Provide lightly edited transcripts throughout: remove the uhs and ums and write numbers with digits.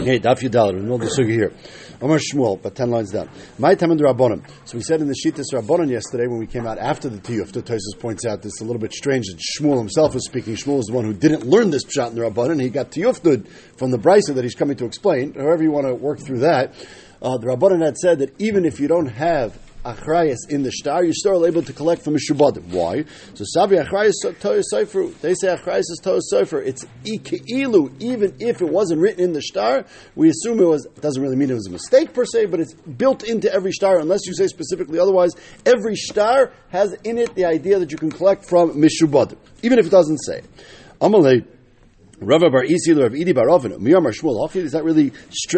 Okay, Daf Yudal, we know the sugi here. Omar Shmuel, but 10 lines down. My time in the Rabbanim. So we said in the Shittas Rabbanim yesterday when we came out after the Tiyufta, Tosfos points out this is a little bit strange that Shmuel himself is speaking. Shmuel is the one who didn't learn this pshat in the Rabbanim. He got Tiyufta from the Brisa that he's coming to explain. However you want to work through that. The Rabbanim had said that even if you don't have achrayas in the shtar, you're still able to collect from Mishubadim. Why? So Savi achrayas toyos sofer. They say achrayas is toyos sofer. It's ikeilu. Even if it wasn't written in the shtar, we assume it was. It doesn't really mean it was a mistake per se, but it's built into every shtar. Unless you say specifically otherwise, every shtar has in it the idea that you can collect from Mishubadim, even if it doesn't say. Amalei. Rav Bar Isi, Rav Idi Bar Avinu, Miyamar Shmuel. Does that really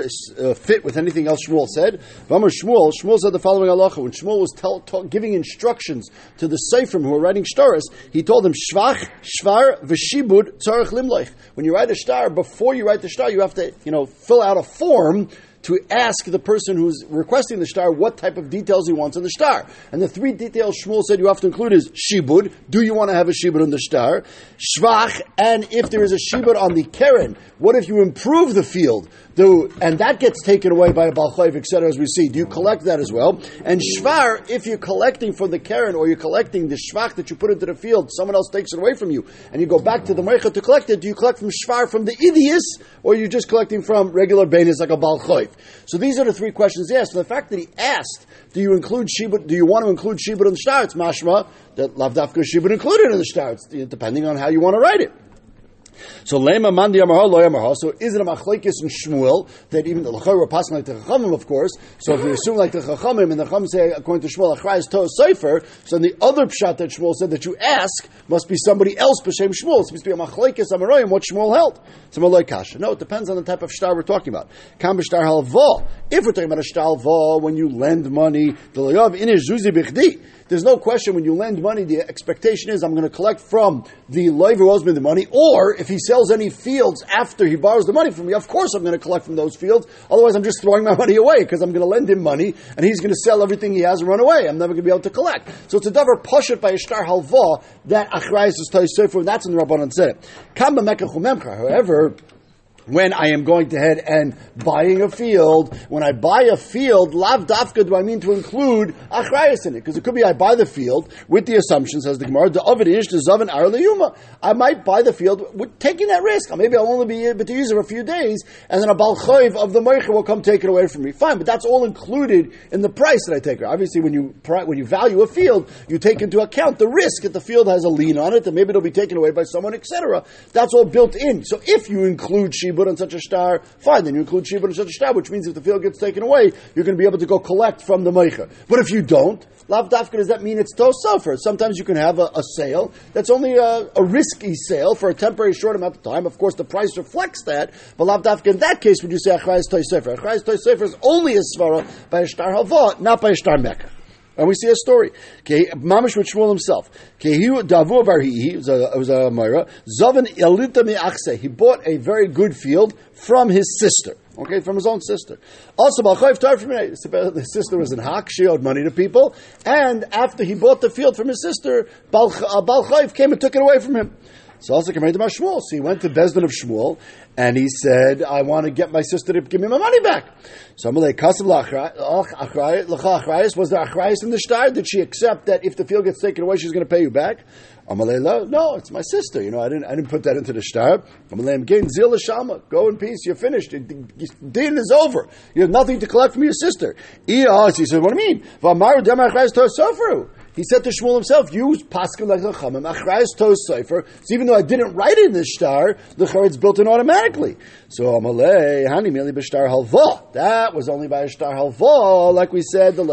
fit with anything else Shmuel said? V'amar Shmuel said the following halacha. When Shmuel was giving instructions to the Seifrim who were writing shtaros, he told them, Shvach, Shvar, V'shibud, Tzarech Limleich. When you write a shtar, before you write the shtar, you have to, fill out a form to ask the person who's requesting the shtar what type of details he wants in the shtar. And the three details Shmuel said you have to include is shibud. Do you want to have a shibud in the shtar? Shvach, and if there is a shibud on the keren, what if you improve the field? And that gets taken away by a Baal Chayv, etc., as we see. Do you collect that as well? And shvar, if you're collecting from the keren or you're collecting the shvach that you put into the field, someone else takes it away from you, and you go back to the meicha to collect it, do you collect from shvar from the idius, or are you just collecting from regular bainis like a Baal Chayv? So these are the three questions he asked. And the fact that he asked, do you want to include shibud in the shtar? It's mashma that lav dafka shibud included in the shtar. It's depending on how you want to write it. So lema mandi amarha lo amarha. So is it a machlekes in Shmuel that even the lachor were passing like the chachamim, of course? So if we assume like the chachamim and the chachamim say according to Shmuel achrayas toos sofer, so in the other pshat that Shmuel said that you ask must be somebody else b'shem Shmuel. It's supposed to be a machlekes amarayim what Shmuel held. So maloi kasha. No, it depends on the type of shtar we're talking about. Kam b'shtar halva. If we're talking about a shtar halva, when you lend money, the loyav inish zuzi bichdi. There's no question when you lend money, the expectation is I'm going to collect from the loiv who owes me the money, or if he sells any fields after he borrows the money from me, of course I'm going to collect from those fields. Otherwise I'm just throwing my money away because I'm going to lend him money and he's going to sell everything he has and run away. I'm never going to be able to collect. So it's a davar poshet by a shtar halva that achrayas is tois sofer, and that's in the Rabbanan said it. Kamba mekach umemcha. However, when I am going ahead and buying a field, when I buy a field, lav dafka do I mean to include achrayas in it? Because it could be I buy the field with the assumption, says the Gemara, the ovid ish, the zavan ar leyuma. I might buy the field with taking that risk. Maybe I'll only be able to use it for a few days, and then a Baal Chayv of the Meicher will come take it away from me. Fine, but that's all included in the price that I take. Obviously, when you value a field, you take into account the risk that the field has a lien on it, and maybe it'll be taken away by someone, etc. That's all built in. So if you include shibud on such a shtar, fine, then you include shibud on such a shtar, which means if the field gets taken away, you're going to be able to go collect from the meicher. But if you don't, lav dafka, does that mean it's toos sofer? Sometimes you can have a sale that's only a risky sale for a temporary short amount of time. Of course, the price reflects that, but lav dafka, in that case, would you say achrayas toos sofer? Achrayas toos sofer is only a svara by a shtar halva, not by a shtar mekach. And we see a story. Mamish with Shmuel himself. It was a Moira. Zavan elita mi'achse. He bought a very good field from his sister. Okay, from his own sister. Also, the sister was in Hak. She owed money to people. And after he bought the field from his sister, Baal Chayv came and took it away from him. So also came to Shmuel. So he went to Bezdin of Shmuel, and he said, I want to get my sister to give me my money back. So was there achrayas in the shtar? Did she accept that if the field gets taken away, she's going to pay you back? No, it's my sister. I didn't put that into the shtar. Go in peace. You're finished. Din is over. You have nothing to collect from your sister. He said, what do you mean? He said to Shmuel himself, you paskin like the Chachamim, achrayas toos sofer. So even though I didn't write it in the shtar, the charet's built in automatically. So Amalei, hani mili b'shtar halva. That was only by a shtar halva. Like we said, the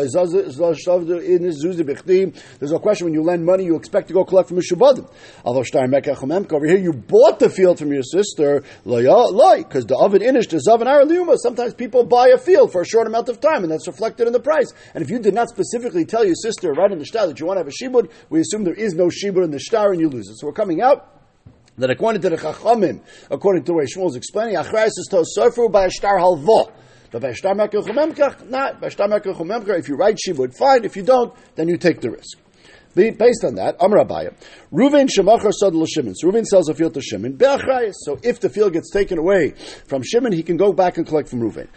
there's no question when you lend money, you expect to go collect from a shubadim. Although shtar mekach umemka, over here you bought the field from your sister, because the ovid inish, the zavan ar liyuma. Sometimes people buy a field for a short amount of time, and that's reflected in the price. And if you did not specifically tell your sister right in the shtar that you want to have a shibud, we assume there is no shibud in the shtar and you lose it. So we're coming out that according to the Chachamim, according to the way Shmuel is explaining, achrayas is toos sofer by a shtar halva. But by a shtar mekach umemkach, not. By a shtar mekach umemkach, if you write shibud, fine. If you don't, then you take the risk. Based on that, Amar Abaya, Reuven shemachar sad l'Shimon. So Reuven sells a field to Shimon be'achrayis. So if the field gets taken away from Shimon, he can go back and collect from Reuven.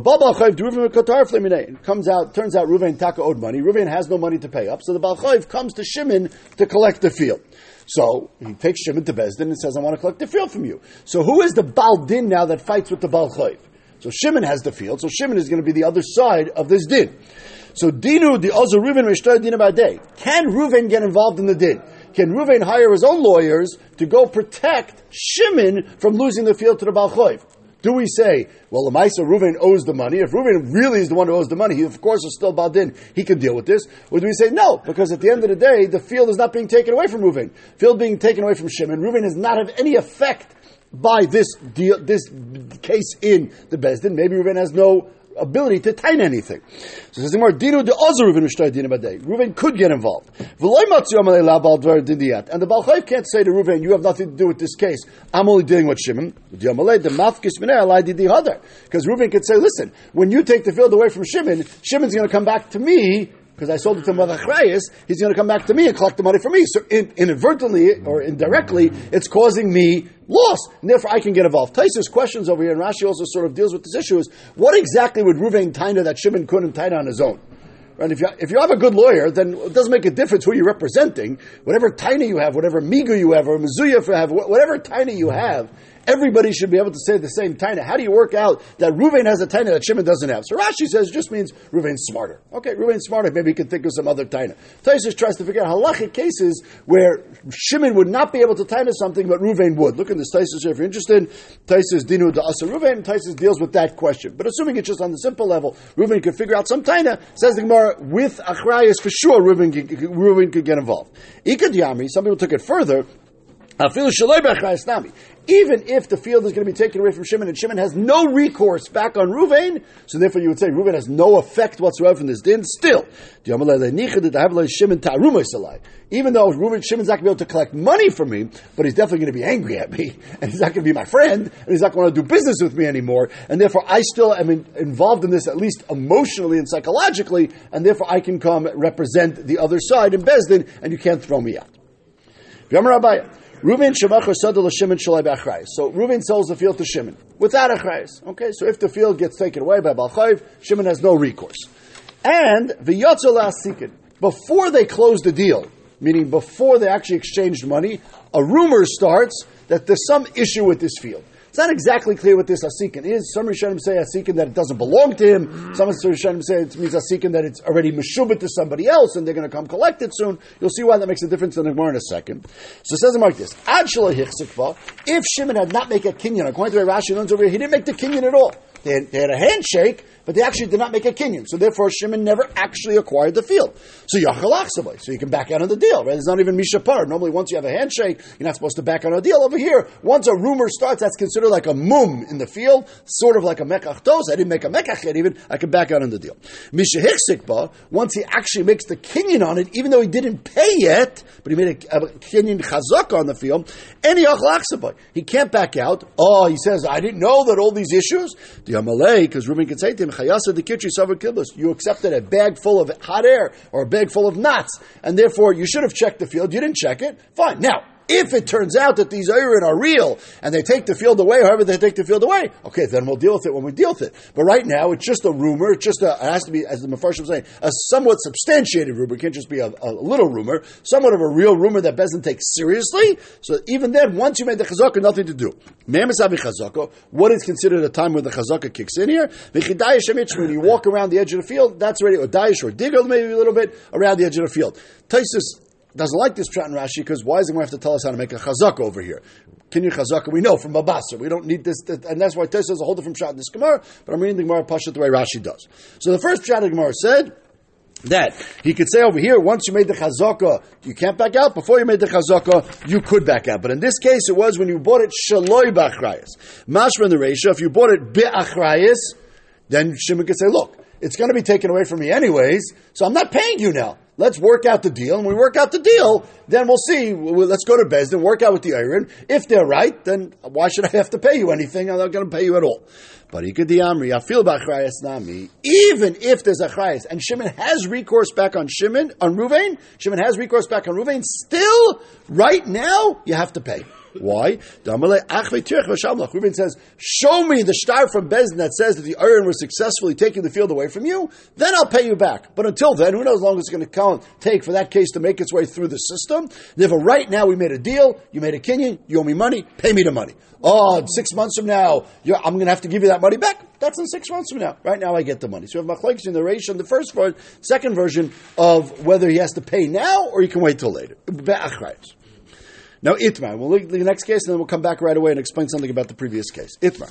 Turns out Reuven taka owed money. Reuven has no money to pay up, so the Baal Chayv comes to Shimon to collect the field. So he takes Shimon to Bezdin and says, I want to collect the field from you. So who is the Baal Din now that fights with the Baal Chayv? So Shimon has the field, so Shimon is going to be the other side of this din. So Dinu, the Ozer Reuven, Rishtar Dina Badei. Can Reuven get involved in the din? Can Reuven hire his own lawyers to go protect Shimon from losing the field to the Baal Chayv? Do we say, well, Lamaisa Reuven owes the money? If Reuven really is the one who owes the money, he of course is still Baal Din. He can deal with this. Or do we say no? Because at the end of the day, the field is not being taken away from Reuven. Field being taken away from Shimon. Reuven does not have any effect by this deal, this case in the Bezdin. Maybe Reuven has no ability to tie anything. So it says more, Dinu de Ozer Reuven Rishtay Dina Badei. Reuven could get involved. And the Baal Chayv can't say to Reuven, you have nothing to do with this case. I'm only dealing with Shimon. Because Reuven could say, listen, when you take the field away from Shimon, Shimon's going to come back to me, because I sold it to him with Achrayis, he's going to come back to me and collect the money from me. So inadvertently or indirectly, it's causing me loss, and therefore I can get involved. Taisus questions over here, and Rashi also sort of deals with this issue, is what exactly would Reuven taina that Shimon couldn't taina on his own? Right? If you have a good lawyer, then it doesn't make a difference who you're representing. Whatever taina you have, whatever migu you have, or mizuya you have, whatever taina you have, everybody should be able to say the same taina. How do you work out that Reuven has a taina that Shimon doesn't have? So Rashi says it just means Reuven's smarter. Okay, Reuven's smarter. Maybe he can think of some other taina. Taisus tries to figure out halachic cases where Shimon would not be able to taina something, but Reuven would. Look in this Taisus here if you're interested. Taisus dinu da asa Reuven. Taisus deals with that question. But assuming it's just on the simple level, Reuven could figure out some taina. Says the Gemara, with Achrayas for sure, Reuven could get involved. Ikad Yami, some people took it further. Even if the field is going to be taken away from Shimon and Shimon has no recourse back on Reuven, so therefore you would say Reuven has no effect whatsoever from this din, still, even though Shimon's not going to be able to collect money from me, but he's definitely going to be angry at me, and he's not going to be my friend, and he's not going to do business with me anymore, and therefore I still am involved in this at least emotionally and psychologically, and therefore I can come represent the other side in Bezdin, and you can't throw me out. Reuven shemachar sadol Shimon shalai b'achrayis. So Reuven sells the field to Shimon without achrayis. Okay, so if the field gets taken away by Baal Chayv, Shimon has no recourse. And v'yotzo la'asikin, before they close the deal, meaning before they actually exchanged money, a rumor starts that there's some issue with this field. It's not exactly clear what this asikin is. Some Rishonim say asikin that it doesn't belong to him. Some Rishonim say it means asikin that it's already meshubit to somebody else and they're going to come collect it soon. You'll see why that makes a difference in the Gemara in a second. So it says like this: Ad shelo hichsikva. If Shimon had not make a kinyan, according to the Rashi learns over here, he didn't make the kinyan at all. They had a handshake, but they actually did not make a kinyan. So therefore, Shimon never actually acquired the field. So yachalach sabay. So you can back out on the deal. Right? There's not even mishapar. Normally, once you have a handshake, you're not supposed to back out on a deal. Over here, once a rumor starts, that's considered like a mum in the field, sort of like a mekach tos. I didn't make a mekach yet even. I can back out on the deal. Mishahiksikba, once he actually makes the kinyan on it, even though he didn't pay yet, but he made a kinyan chazaka on the field, any yachalach sabay. He can't back out. Oh, he says, I didn't know that all these issues. Because Reuben could say to him, you accepted a bag full of hot air or a bag full of knots, and therefore you should have checked the field. You didn't check it. Fine. Now, if it turns out that these Eirin are real and they take the field away, however they take the field away, okay, then we'll deal with it when we deal with it. But right now, it's just a rumor. It's just it has to be, as the Mefarshim was saying, a somewhat substantiated rumor. It can't just be a little rumor, somewhat of a real rumor that Bezdin takes seriously. So even then, once you made the chazaka, nothing to do. What is considered a time where the chazaka kicks in here? When you walk around the edge of the field, that's already a da'ish or digger, maybe a little bit around the edge of the field. Taisus doesn't like this pshat in Rashi because why is he going to have to tell us how to make a chazaka over here? Kinyan chazaka we know from Babasa. We don't need this, and that's why Taisus has a whole different pshat in this Gemara. But I'm reading the Gemara Pashat the way Rashi does. So the first pshat of the Gemara said that he could say over here, once you made the chazaka, you can't back out. Before you made the chazaka, you could back out. But in this case, it was when you bought it shaloi b'achrayis. Mashma in the ratio, if you bought it be'achrayis, then Shimon could say, look, it's going to be taken away from me anyways, so I'm not paying you now. Let's work out the deal. And when we work out the deal, then we'll see. Let's go to Beis Din, work out with the Aaron. If they're right, then why should I have to pay you anything? I'm not going to pay you at all. But even if there's a chrayas, and Shimon has recourse back on Ruvain, Shimon has recourse back on Ruvain, still, right now, you have to pay. Why? Ruben says, show me the shtar from Beis Din that says that the Aaron was successfully taking the field away from you, then I'll pay you back. But until then, who knows how long it's going to take for that case to make its way through the system. Therefore, right now we made a deal, you made a kinyan, you owe me money, pay me the money. Oh, 6 months from now, I'm going to have to give you that money back. That's in 6 months from now. Right now I get the money. So we have machlokes in the Reish on the first version, second version of whether he has to pay now or he can wait till later. Now, Itmar. We'll look at the next case, and then we'll come back right away and explain something about the previous case. Itmar.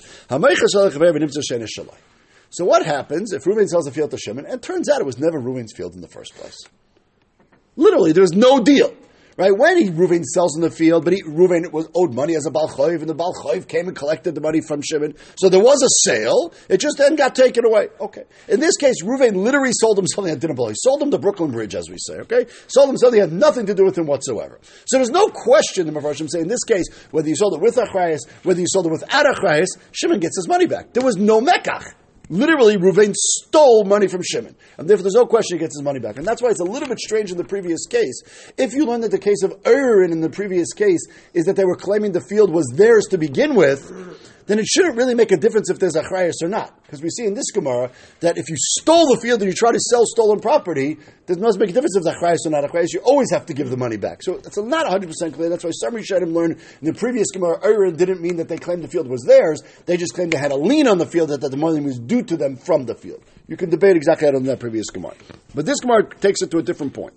So what happens if Reuven sells a field to Shimon, and it turns out it was never Reuven's field in the first place? Literally, there was no deal. Right? When Reuven sells in the field, but Reuven was owed money as a Baal Choiv, and the Baal Choiv came and collected the money from Shimon. So there was a sale, it just then got taken away. Okay. In this case, Reuven literally sold him something that didn't belong. He sold him the Brooklyn Bridge, as we say, okay? Sold him something that had nothing to do with him whatsoever. So there's no question, the Mefarshim say, in this case, whether you sold it with Achrayas, whether you sold it without Achrayas, Shimon gets his money back. There was no Mekach. Literally, Reuven stole money from Shimon. And therefore, there's no question he gets his money back. And that's why it's a little bit strange in the previous case. If you learn that the case of Aaron in the previous case is that they were claiming the field was theirs to begin with, then it shouldn't really make a difference if there's achrayas or not. Because we see in this Gemara that if you stole the field and you try to sell stolen property, it must make a difference if it's achrayas or not achrayas. You always have to give the money back. So it's not 100% clear. That's why some Rishonim learned in the previous Gemara, Aaron didn't mean that they claimed the field was theirs. They just claimed they had a lien on the field, that the money was due to them from the field. You can debate exactly how on that previous Gemara. But this Gemara takes it to a different point.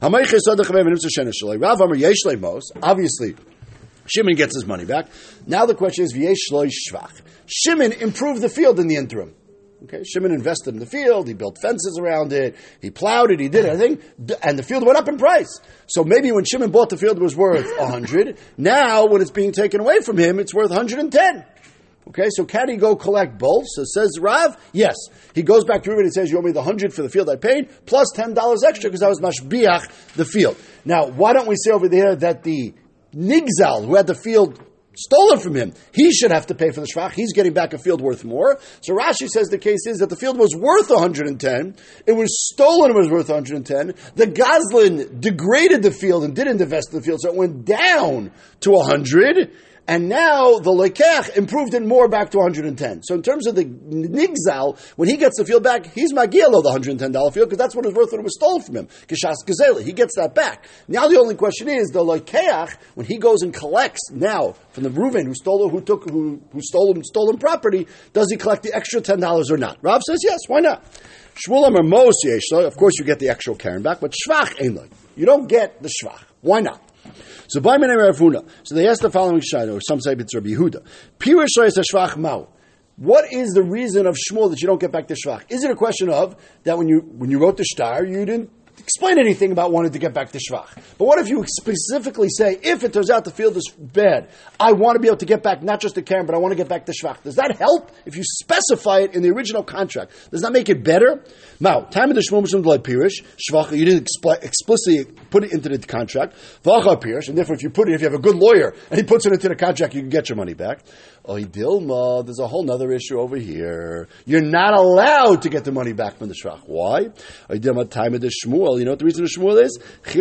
Obviously, Shimon gets his money back. Now the question is, V'yesh lo shvach. Shimon improved the field in the interim. Okay, Shimon invested in the field, he built fences around it, he plowed it, he did everything, and the field went up in price. So maybe when Shimon bought the field, it was worth 100. Now, when it's being taken away from him, it's worth 110. Okay, so can he go collect both? So says Rav, yes. He goes back to Reuben and says, you owe me the 100 for the field I paid, plus $10 extra because I was mashbiach the field. Now, why don't we say over there that the Nigzal, who had the field stolen from him, he should have to pay for the shvach. He's getting back a field worth more. So Rashi says the case is that the field was worth 110. It was stolen, it was worth 110. The Goslin degraded the field and didn't invest in the field, so it went down to 100. And now the Lekech improved it more back to 110. So in terms of the Nigzal, when he gets the field back, he's Magielo, the $110 field, because that's what it was worth when it was stolen from him. Kishas Gazeli, he gets that back. Now the only question is, the Lekech, when he goes and collects now from the Reuven who stole stolen property, does he collect the extra $10 or not? Rav says yes, why not? Shmuel Amar Mos Yesh, of course you get the actual Karen back, but Shvach ain't like. You don't get the Shvach. Why not? So by Menei Rav Huna, so they ask the following shayla, or some say it's Rabbi Yehuda. Pirush shvach mau. What is the reason of Shmuel that you don't get back the shvach? Is it a question of that when you wrote the shtar, you didn't explain anything about wanting to get back the shvach? But what if you specifically say, if it turns out the field is bad, I want to be able to get back not just the Karen, but I want to get back the shvach? Does that help if you specify it in the original contract? Does that make it better? Now, time of the Shmuel Mishum D'Lai Pirish, shvach, you didn't explicitly put it into the contract. V'achar Pirish, and therefore if you have a good lawyer and he puts it into the contract, you can get your money back. Oh, Dilma, there's a whole other issue over here. You're not allowed to get the money back from the shvach. Why? Oh, Dilma, time of the Shmuel. You know what the reason of Shmuel is?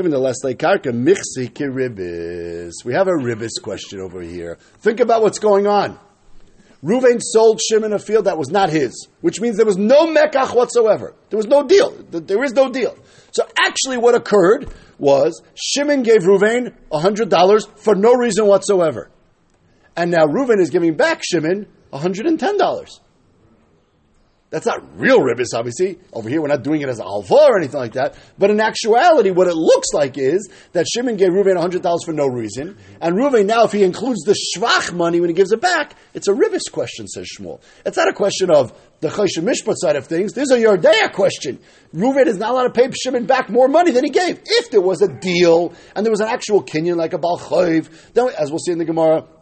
We have a ribis question over here. Think about what's going on. Reuven sold Shimon a field that was not his, which means there was no mekach whatsoever. There was no deal. There is no deal. So actually what occurred was Shimon gave Reuven $100 for no reason whatsoever. And now Reuven is giving back Shimon $110. That's not real ribbis, obviously. Over here, we're not doing it as an alva or anything like that. But in actuality, what it looks like is that Shimon gave Reuven $100 for no reason. And Reuven, now, if he includes the shvach money when he gives it back, it's a ribbis question, says Shmuel. It's not a question of the Choshen Mishpat side of things. This is a Yordea question. Reuven is not allowed to pay Shimon back more money than he gave. If there was a deal and there was an actual kinyan like a Baal Choiv, then, as we'll see in the Gemara,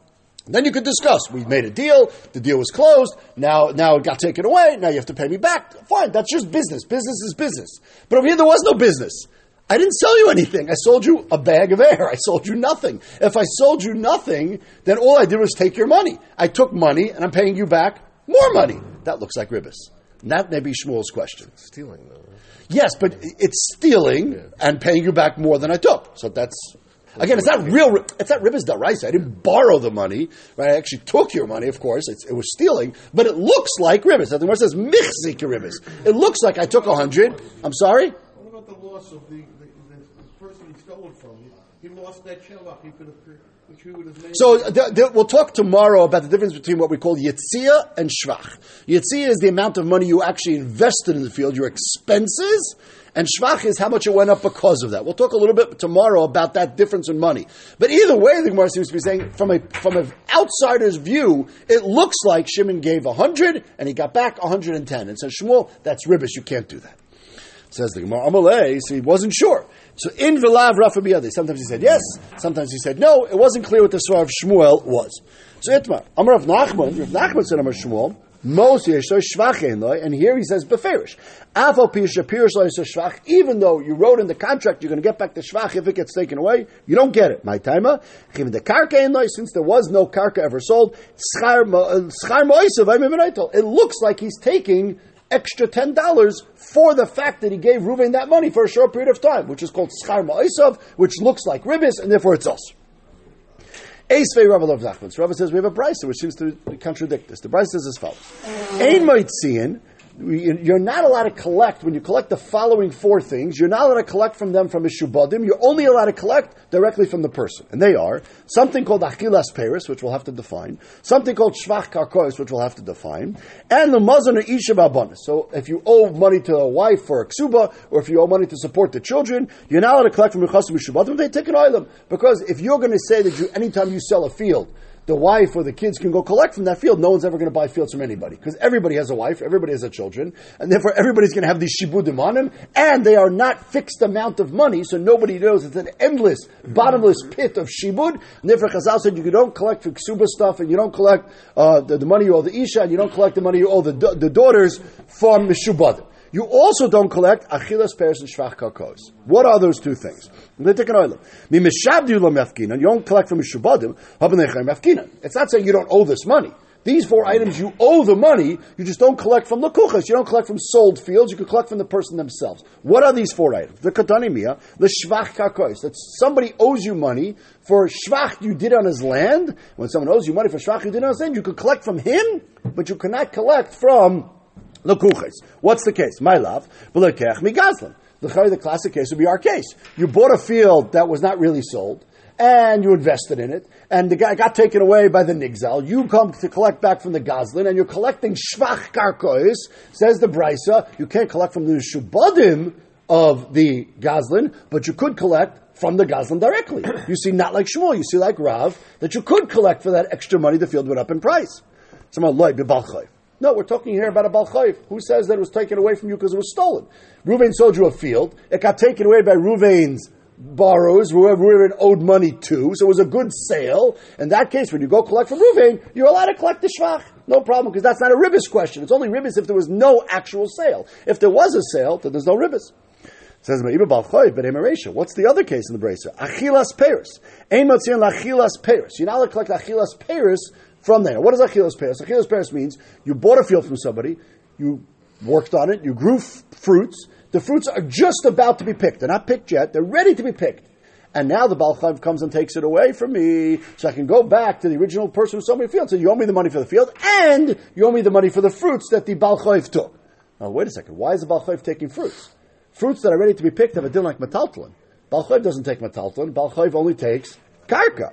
Then you could discuss. We made a deal. The deal was closed. Now it got taken away. Now you have to pay me back. Fine, that's just business. Business is business. But over here, there was no business. I didn't sell you anything. I sold you a bag of air. I sold you nothing. If I sold you nothing, then all I did was take your money. I took money, and I'm paying you back more money. That looks like ribbis. And that may be Shmuel's question. It's stealing, though. Right? Yes, but it's stealing and paying you back more than I took. So that's... Again, it's not ribbis daraisa. I didn't borrow the money, right? I actually took your money, of course. It was stealing, but it looks like ribbis. The Gemara says michzik ribbis. It looks like I took 100. I'm sorry? What about the loss of the person he stole it from? He lost that shelach. He could have, which he would have made. So we'll talk tomorrow about the difference between what we call yitzia and shvach. Yitzia is the amount of money you actually invested in the field, your expenses. And shvach is how much it went up because of that. We'll talk a little bit tomorrow about that difference in money. But either way, the Gemara seems to be saying, from an outsider's view, it looks like Shimon gave 100 and he got back 110. And says, Shmuel, that's ribbis, you can't do that. Says the Gemara, Amalei, so he wasn't sure. So in Velav Rafa Biyadi, sometimes he said yes, sometimes he said no. It wasn't clear what the Svar of Shmuel was. So Itmar, Amar Rav Nachman said Amar Shmuel, and here he says beferish. Even though you wrote in the contract you're going to get back the shvach if it gets taken away, you don't get it. My timer, since there was no karka ever sold, it looks like he's taking extra $10 for the fact that he gave Reuven that money for a short period of time, which is called schar ma'isav, which looks like ribbis, and therefore it's us. Rava says we have a brisa which seems to contradict this. The brisa says as follows: Ein moitziin. You're not allowed to collect, when you collect the following four things, you're not allowed to collect from them from Mishubadim, you're only allowed to collect directly from the person. And they are something called Achilas Peris, which we'll have to define, something called Shvach Karkois, which we'll have to define, and the Mazon or Isha Babonis. So if you owe money to a wife for a ksuba, or if you owe money to support the children, you're not allowed to collect from Mechasim Mishubadim, they take an oilam. Because if you're going to say that anytime you sell a field, the wife or the kids can go collect from that field, no one's ever going to buy fields from anybody. Because everybody has a wife, everybody has a children, and therefore everybody's going to have these shibudim on them, and they are not fixed amount of money, so nobody knows. It's an endless, bottomless pit of shibud. And therefore Chazal said you don't collect for ksuba stuff, and you don't collect the money you owe the isha, and you don't collect the money you owe the daughters from mishubadim. You also don't collect achilas peres and shvach karkos. What are those two things? You don't collect from mishubadim. It's not saying you don't owe this money. These four items you owe the money. You just don't collect from lekuchas. You don't collect from sold fields. You can collect from the person themselves. What are these four items? The katanimia, the shvach karkos. That somebody owes you money for shvach you did on his land. When someone owes you money for shvach you did on his land, you can collect from him, but you cannot collect from lekuches. What's the case? My love, v'lekech migazlan. The classic case would be our case. You bought a field that was not really sold, and you invested in it, and the guy got taken away by the nigzal. You come to collect back from the gazlan, and you're collecting shvach karkois. Says the brisa, you can't collect from the shubadim of the gazlan, but you could collect from the gazlan directly. You see, not like Shmuel, you see like Rav, that you could collect for that extra money. The field went up in price. No, we're talking here about a balchayv. Who says that it was taken away from you because it was stolen? Reuven sold you a field. It got taken away by Reuven's borrowers, whoever Reuven owed money to. So it was a good sale. In that case, when you go collect from Reuven, you're allowed to collect the shvach. No problem, because that's not a ribbis question. It's only ribbis if there was no actual sale. If there was a sale, then there's no ribbis. Says what's the other case in the brisa? Achilas peris. Ein motzion lachilas peris. You're not allowed to collect achilas peris from there. What does achilas peris? Achilas peris means you bought a field from somebody, you worked on it, you grew fruits. The fruits are just about to be picked. They're not picked yet. They're ready to be picked. And now the Baal Chayv comes and takes it away from me, so I can go back to the original person who sold me the field. So you owe me the money for the field, and you owe me the money for the fruits that the Baal Chayv took. Now wait a second. Why is the Baal Chayv taking fruits? Fruits that are ready to be picked have a din like metaltalin. Baal Chayv doesn't take metaltalin. Baal Chayv only takes karka.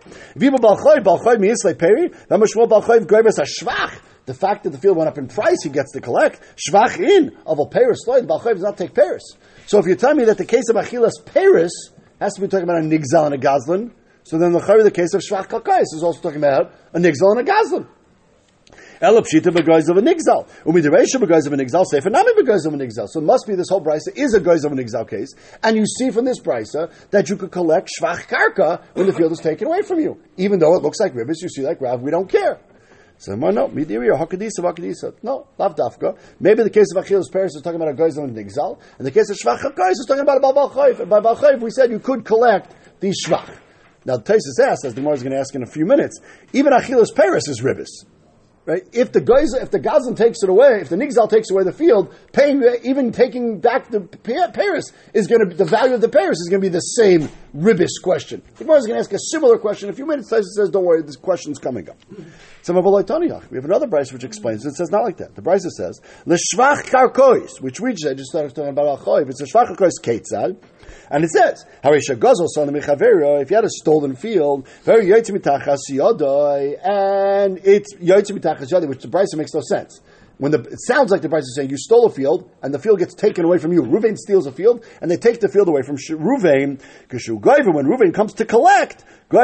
The fact that the field went up in price, he gets to collect. Shvach in of a peris loy. The Baal Chayv does not take peris. So if you tell me that the case of achilas peris has to be talking about a nigzal and a gazlan, so then the case of shvach kalkais is also talking about a nigzal and a gazlan. Ela pshita b'goyz of a nigzal. Umidireisha b'goyz of a nigzal. Sefer nami b'goyz of a nigzal. So it must be this whole brisa is a goyz of a nigzal case. And you see from this brisa that you could collect shvach karka when the field is taken away from you. Even though it looks like ribbis, you see like Rav, we don't care. So no, midiri or hakadisa v'akadisa. No, lav dafka. Maybe the case of Achilas Paris is talking about a goyz of a nigzal. And the case of shvach karka is talking about a bal chayv. And by bal chayv, we said you could collect these shvach. Now, Taisus asks, as the Gemara is going to ask in a few minutes, even Achilas Paris is ribbis. Right? If the Gazlan takes it away, if the Nigzal takes away the field, even taking back the Paris is going to, the value of the Paris is going to be the same ribbis question. The Gemara is going to ask a similar question in a few minutes. Taisus says, don't worry, this question's coming up. We have another brisa which explains it. It says not like that. The brisa says, L'shvach karkois, which we just started talking about al-choiv. It's a shvach karkois ketzad. And it says, Harisha Gazal son of Mechavero, if you had a stolen field, very Yotzim Mitachas Yodoi, and it's Yotzim Mitachas Yodoi, which the brisa makes no sense. It sounds like the brisa is saying you stole a field, and the field gets taken away from you. Ruvain steals a field, and they take the field away from Ruvain, because when Ruvain comes to collect, now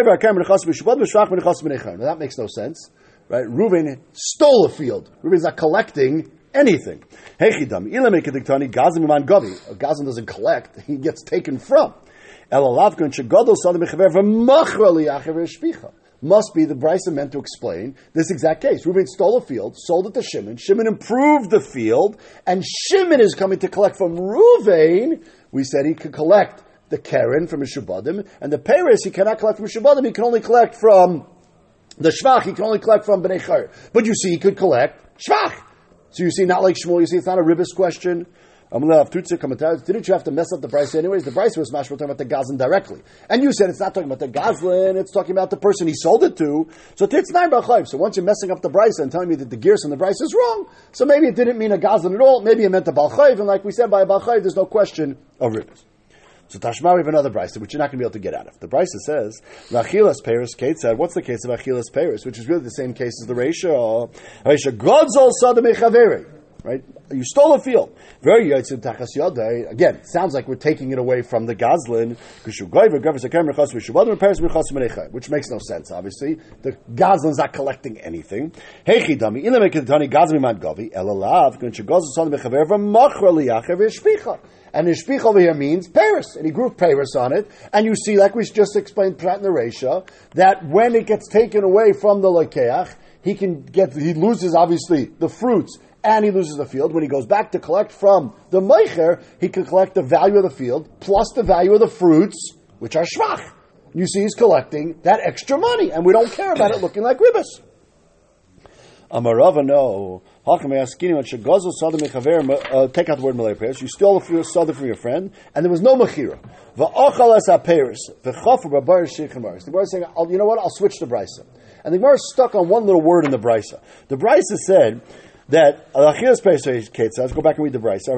that makes no sense. Right? Ruvain stole a field. Ruvain's not collecting anything. Gazlan doesn't collect, he gets taken from. Must be the brisa meant to explain this exact case. Reuben stole a field, sold it to Shimon. Shimon improved the field, and Shimon is coming to collect from Reuven. We said he could collect the Keren from Mishubadim, and the Paris he cannot collect from Mishubadim, he can only collect from the Shvach, he can only collect from Bnei Chayr. But you see, he could collect Shvach. So you see, not like Shmuel, you see, it's not a ribbis question. Didn't you have to mess up the brisa anyways? The brisa was mashma talking about the Gazlan directly. And you said it's not talking about the Gazlan, it's talking about the person he sold it to. So it's 9 b'chayv. So once you're messing up the brisa and telling me that the gears on the brisa is wrong, so maybe it didn't mean a Gazlan at all, maybe it meant a Balchayv, and like we said, by a Balchayv, there's no question of ribbis. So Tashma, we have another brisa, which you're not going to be able to get out of. The brisa says, Achilas Paris, Kate said, what's the case of Achilas Paris, which is really the same case as the Reisha. Reisha, Godzol Sadam Echaveri. Right? You stole a field. Very Yotzim Tachas Yodai. Again, sounds like we're taking it away from the Gazlan, which makes no sense, obviously. The Gazlan's not collecting anything. And Ishpich over here means Paris, and he grew Paris on it. And you see, like we just explained Prat in the Reisha, that when it gets taken away from the Lekeach, he loses obviously the fruits, and he loses the field. When he goes back to collect from the Meicher, he can collect the value of the field plus the value of the fruits, which are Shvach. You see, he's collecting that extra money, and we don't care about it looking like ribbis. Amarava, no. Take out the word malay payers. You stole a soda from your friend, and there was no mechira. The Gemara is saying, you know what? I'll switch the brisa. And the Gemara is stuck on one little word in the brisa. The brisa said that Achilas Paris Kate says, go back and read the brisa.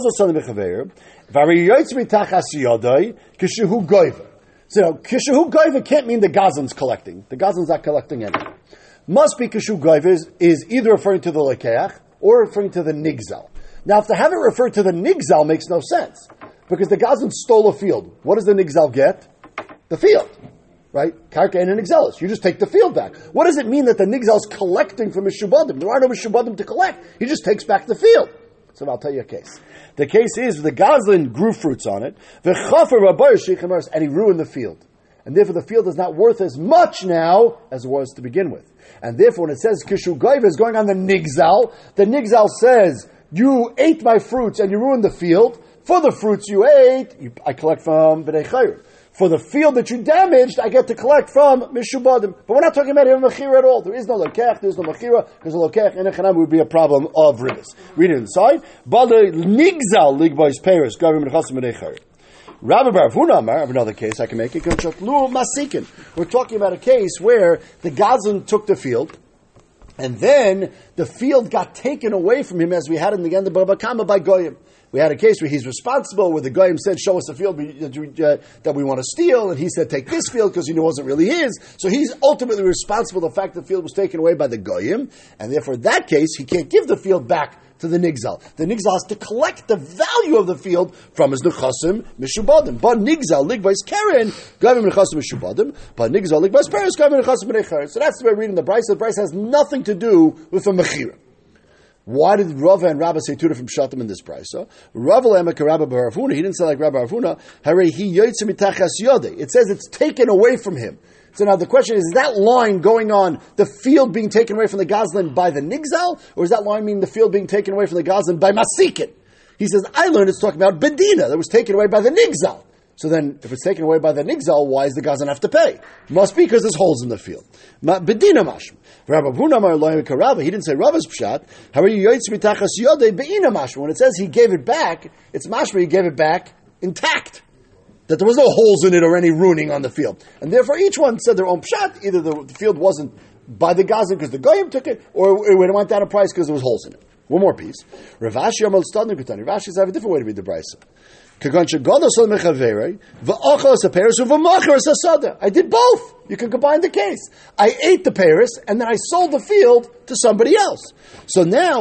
So kishehu goiva can't mean the Gazlan's collecting. The Gazlan's not collecting anything. Must be kishu goiva is either referring to the lekeach or referring to the nigzal. Now, if they haven't referred to the nigzal, makes no sense because the Gazlan stole a field. What does the nigzal get? The field, right? Karka and an nigzalis. You just take the field back. What does it mean that the nigzal is collecting from Mishubadim? There are no Mishubadim to collect. He just takes back the field. So I'll tell you a case. The case is the Gazlan grew fruits on it, and he ruined the field. And therefore the field is not worth as much now as it was to begin with. And therefore when it says Kishu Goiva is going on the Nigzal says, you ate my fruits and you ruined the field. For the fruits you ate, I collect from B'nai Chayr. For the field that you damaged, I get to collect from Mishubadim. But we're not talking about even Mechira at all. There is no Lekech, there is no Mechira, because the Lekech and Echanam would be a problem of ribbis. Read it inside. Bada Nigzal Ligbois Paris, Gavim Mechasim B'nai Chayr. Rabbi Bar Avuna Amar, I have another case I can make it. We're talking about a case where the Gazlan took the field, and then the field got taken away from him, as we had in the end of Baba Kama by Goyim. We had a case where he's responsible, where the Goyim said, show us a field that we want to steal, and he said, take this field, because he knew it wasn't really his. So he's ultimately responsible for the fact that the field was taken away by the Goyim, and therefore in that case, he can't give the field back to the Nigzal. The Nigzal has to collect the value of the field from his Nechasim Mishubadim. But Nigzal, Ligbais Keren, Gavim Nechasim Mishubadim, but Nigzal, Ligbais Peres, Gavim Nechasim B'nei. So that's the way we're reading the Brisa. The Brisa has nothing to do with a Mechira. Why did Rava and Rabba say two different pshatim in this brisa? Rava le'emek Rabba bar Ravuna. He didn't say like Rabba Ravuna. Harei he yoytze mitachas yodei. It says it's taken away from him. So now the question is that line going on, the field being taken away from the Gazlan by the Nigzal, or is that line meaning the field being taken away from the Gazlan by Masikin? He says, I learned it's talking about Bedina, that was taken away by the Nigzal. So then, if it's taken away by the Nigzal, why does the Gazlan have to pay? Must be because there's holes in the field. Bedina mashma. Rabbi Huna Mar Loyim Karava, he didn't say Rava's pshat. How are you yoytz mitachas yodei beina mashma? When it says he gave it back, it's mashma, he gave it back intact. That there was no holes in it or any ruining on the field. And therefore each one said their own pshat. Either the field wasn't by the Gazlan because the Goyim took it, or it went down in price because there was holes in it. One more piece. Rav Ashi Amal Stadner Kutani. Rav Ashi says I have a different way to read the brisa. I did both. You can combine the case. I ate the Paris and then I sold the field to somebody else. So now,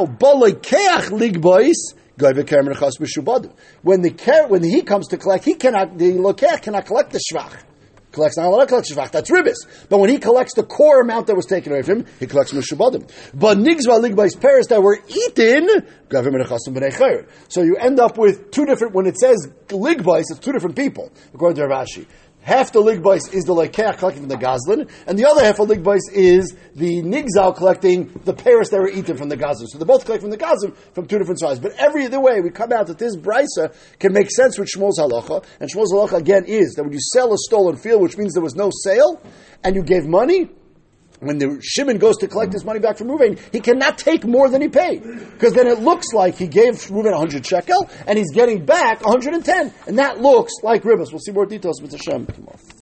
when he comes to collect, the Lokech cannot collect the Shvach. Collects not allowed to collect shvach. That's ribis. But when he collects the core amount that was taken away from him, he collects mishubadim. But nigzva ligbais paris that were eaten, so you end up with two different. When it says ligbais, it's two different people according to Rav Ashi. Half the ligbais is the lekeach collecting from the gazlan, and the other half of ligbais is the nigzal collecting the paris that were eaten from the gazlan. So they both collect from the gazlan from two different sides. But every other way, we come out that this brisa can make sense with Shmuel's halacha, and Shmuel's halacha again is that when you sell a stolen field, which means there was no sale, and you gave money, when the Shimon goes to collect his money back from Reuven, he cannot take more than he paid. Because then it looks like he gave Reuven 100 shekel, and he's getting back 110. And that looks like ribbos. We'll see more details with Hashem tomorrow.